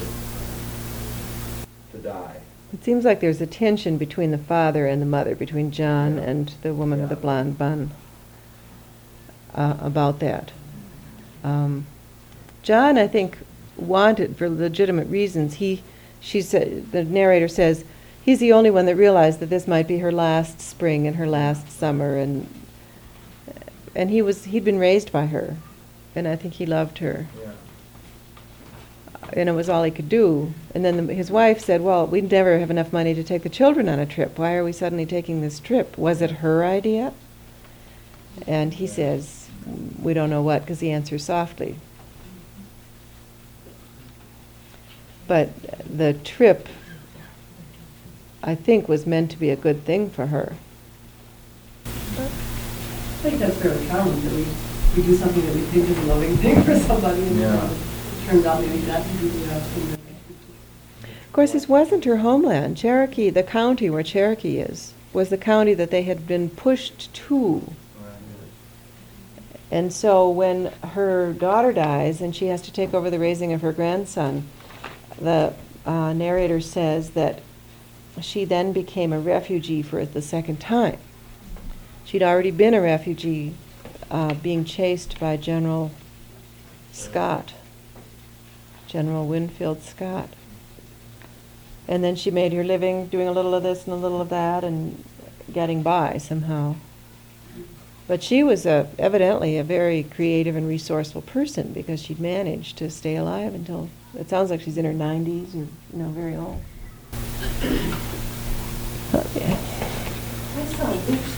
to die. It seems like there's a tension between the father and the mother, between John and the woman with the blonde bun, uh, about that. Um, John, I think, wanted, for legitimate reasons, he, she said, the narrator says, he's the only one that realized that this might be her last spring and her last summer, and and he was, he'd been raised by her, and I think he loved her. Yeah. And it was all he could do. And then the, his wife said, well, we'd never have enough money to take the children on a trip. Why are we suddenly taking this trip? Was it her idea? And he says, we don't know what, because he answers softly. But the trip, I think, was meant to be a good thing for her. I think that's fairly common, that we, we do something that we think is a loving thing for somebody, and Yeah. it turns out maybe not to be the uh, thing that they Of course, this wasn't her homeland. Cherokee, the county where Cherokee is, was the county that they had been pushed to. And so when her daughter dies and she has to take over the raising of her grandson, the uh, narrator says that she then became a refugee for the second time. She'd already been a refugee, uh, being chased by General Scott, General Winfield Scott. And then she made her living doing a little of this and a little of that and getting by somehow. But she was a, evidently a very creative and resourceful person, because she'd managed to stay alive until, it sounds like she's in her nineties or, you know, very old.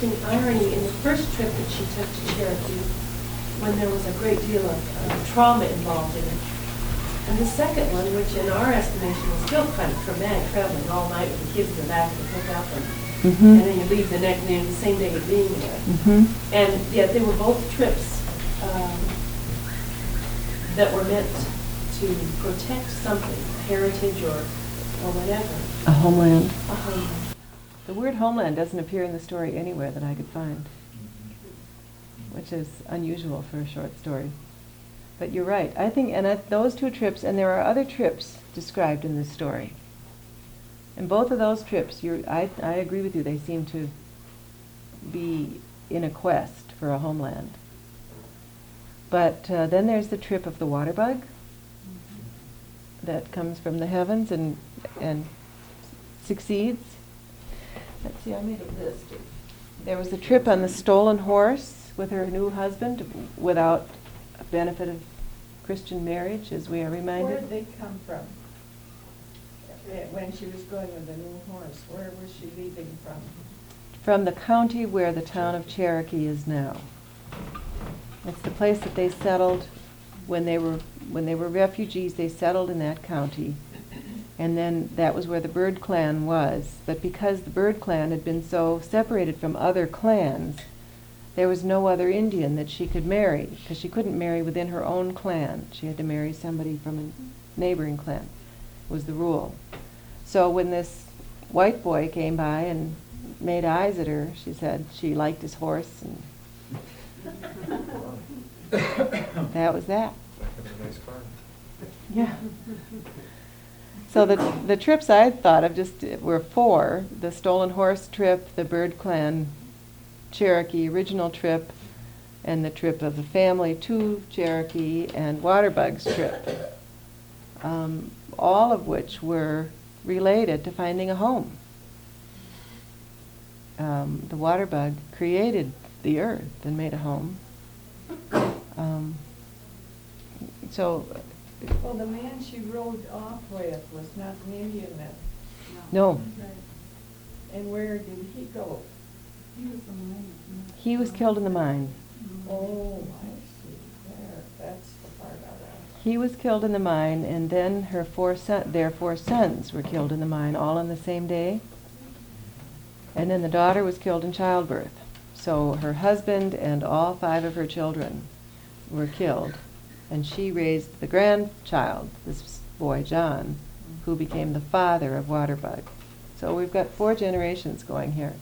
interesting irony in the first trip that she took to Cherokee, when there was a great deal of uh, trauma involved in it. And the second one, which in our estimation was still kind of traumatic, traveling all night with the kids in the back of the pickup, and, Mhm. and then you leave the next day, the same day of being there. Mhm. And yet they were both trips um, that were meant to protect something, heritage or, or whatever. A homeland. A homeland. The word homeland doesn't appear in the story anywhere that I could find, which is unusual for a short story. But you're right. I think, and I, those two trips, and there are other trips described in this story. And both of those trips, you're, I, I agree with you, they seem to be in a quest for a homeland. But uh, then there's the trip of the water bug that comes from the heavens and, and succeeds. Let's see, I made a list. There was a trip on the stolen horse with her new husband without a benefit of Christian marriage, as we are Where reminded. did they come from? Eh, When she was going with the new horse, where was she leaving from? From the county where the town of Cherokee is now. It's the place that they settled when they were when they were refugees. They settled in that county, and then that was where the Bird Clan was. But because the Bird Clan had been so separated from other clans, there was no other Indian that she could marry, because she couldn't marry within her own clan. She had to marry somebody from a neighboring clan, was the rule. So when this white boy came by and made eyes at her, she said she liked his horse, and that was that. A nice car. Yeah. So the the trips I thought of just were four: the stolen horse trip, the Bird Clan Cherokee original trip, and the trip of the family to Cherokee, and Waterbug's trip, um, all of which were related to finding a home. Um, the Waterbug created the earth and made a home. Um, so, Well, the man she rode off with was not an Indian then. no, And where did he go? He was the mine. he was killed in the mine. Oh, I see, there, that's the part of it. He was killed in the mine, and then her four son- their four sons were killed in the mine, all on the same day. And then the daughter was killed in childbirth. So her husband and all five of her children were killed. And she raised the grandchild, this boy John, who became the father of Waterbug. So we've got four generations going here.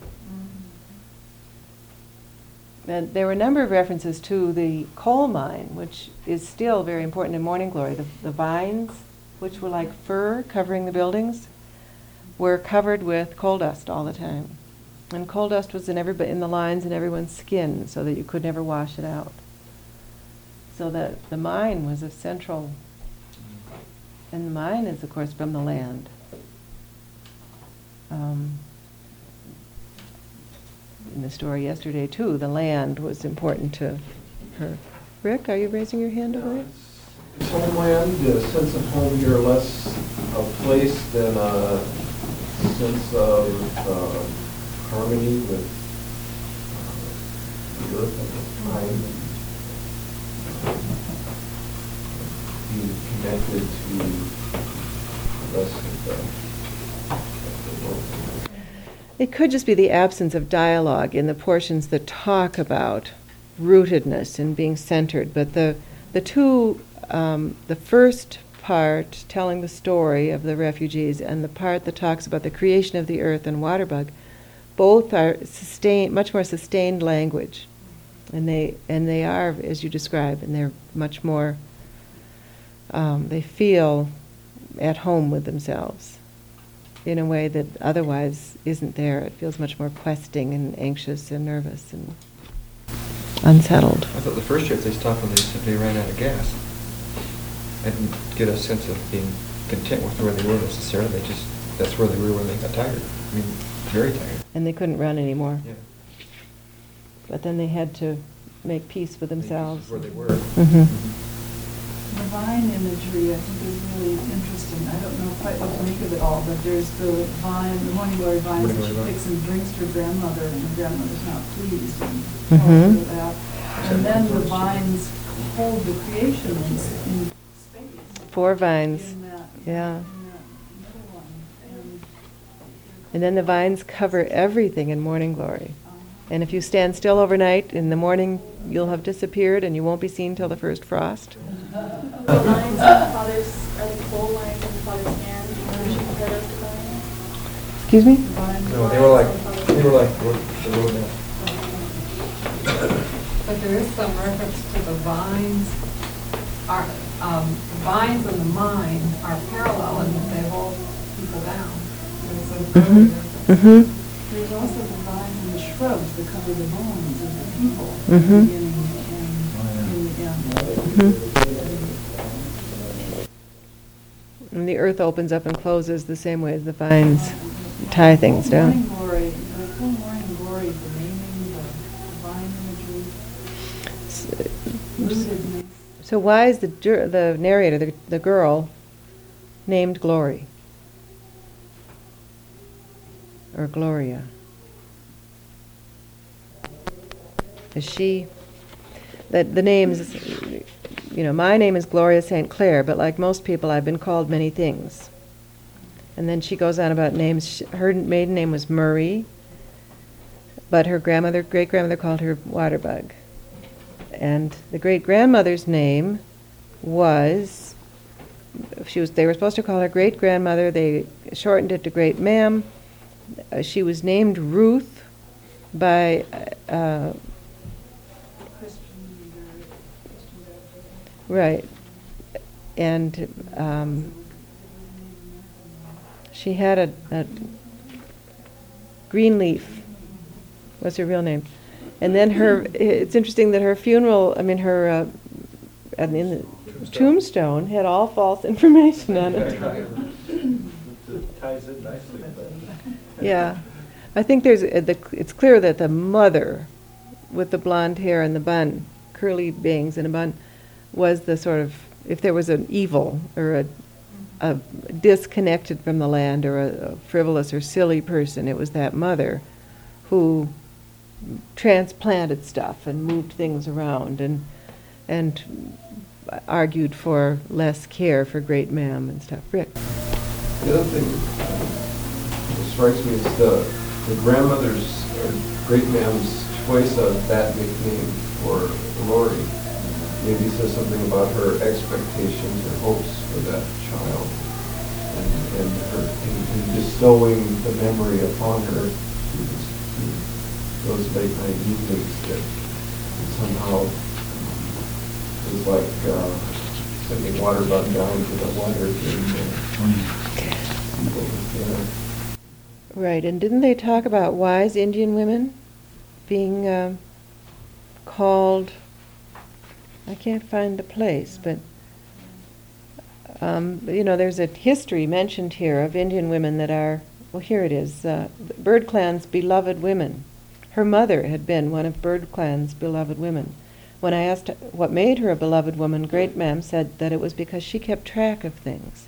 And there were a number of references to the coal mine, which is still very important in Morning Glory. The, the vines, which were like fur covering the buildings, were covered with coal dust all the time. And coal dust was in every, in the lines in everyone's skin, so that you could never wash it out. So that the mine was a central, and the mine is, of course, from the land. Um, in the story yesterday, too, the land was important to her. Rick, are you raising your hand over there? Is homeland, the sense of home here, less a place than a sense of uh, harmony with uh, the earth and the time, uh, being connected to the rest of the, of the world? It could just be the absence of dialogue in the portions that talk about rootedness and being centered. But the the two, um, the first part telling the story of the refugees and the part that talks about the creation of the earth and Waterbug, both are sustained, much more sustained language, and they and they are, as you describe, and they're much more. Um, they feel at home with themselves in a way that otherwise isn't there. It feels much more questing and anxious and nervous and unsettled. I thought the first trip they stopped when they simply ran out of gas. I didn't get a sense of being content with where they were necessarily. They just, that's where they were when they got tired. I mean, very tired. And they couldn't run anymore. Yeah. But then they had to make peace with They- themselves. Where they were. Mhm. Mhm. vine imagery, I think, is really interesting. I don't know quite what to make of it all, but there's the vine, the morning glory vines Morning that she glory vine. picks and brings to her grandmother, and her grandmother's not pleased and Mhm. tells her that. And then the vines hold the creations in space. Four vines. In that, Yeah. in that middle one. And, And then the vines cover everything in morning glory. um, And if you stand still overnight, in the morning you'll have disappeared and you won't be seen till the first frost. The lines in the father's, are the coal lines in the father's hand, are she compared us to vines? Excuse me? vines- No, they were like, they were like road- the road map. But there is some reference to the vines, are, um, the vines and the mind are parallel and they hold people down. There's a Mhm. reference. Mm-hmm. There's also the vine and the shrubs that cover the bones of the people in Mhm. the beginning and in the end. Mhm. And the earth opens up and closes the same way as the vines tie things down. Morning glory, the full morning glory, the naming, the divine imagery, rootedness. So why is the jur- the narrator, the, the girl, named Glory? Or Gloria? Is she, that the names, you know, my name is Gloria Saint Clair, but like most people, I've been called many things. And then she goes on about names. Sh- Her maiden name was Murray, but her grandmother, great-grandmother called her Waterbug. And the great-grandmother's name was, she was, they were supposed to call her great-grandmother. They shortened it to Great Ma'am. Uh, she was named Ruth by, uh, Christian, uh, Christian baptism. right, and um, she had a, a Greenleaf was her real name. And then her, it's interesting that her funeral, I mean, her, uh, I mean, the tombstone had all false information on it. It ties in nicely, but. Yeah. I think there's, uh, the, it's clear that the mother with the blonde hair and the bun, curly bangs and a bun, was the sort of, if there was an evil or a, a disconnected from the land or a, a frivolous or silly person, it was that mother who transplanted stuff and moved things around and and argued for less care for Great Ma'am and stuff. Rick? The other thing uh, that strikes me is the, the grandmother's, or great ma'am's choice of that nickname for Lori. Maybe says something about her expectations or hopes for that child. And, and her, in, in bestowing the memory upon her through those late night evenings that somehow was like uh, sending water bug down to the water. And, uh, Right, and didn't they talk about wise Indian women being uh, called, I can't find the place, but, um, you know, there's a history mentioned here of Indian women that are, well, here it is, uh, Bird Clan's beloved women. Her mother had been one of Bird Clan's beloved women. When I asked what made her a beloved woman, Great Ma'am said that it was because she kept track of things.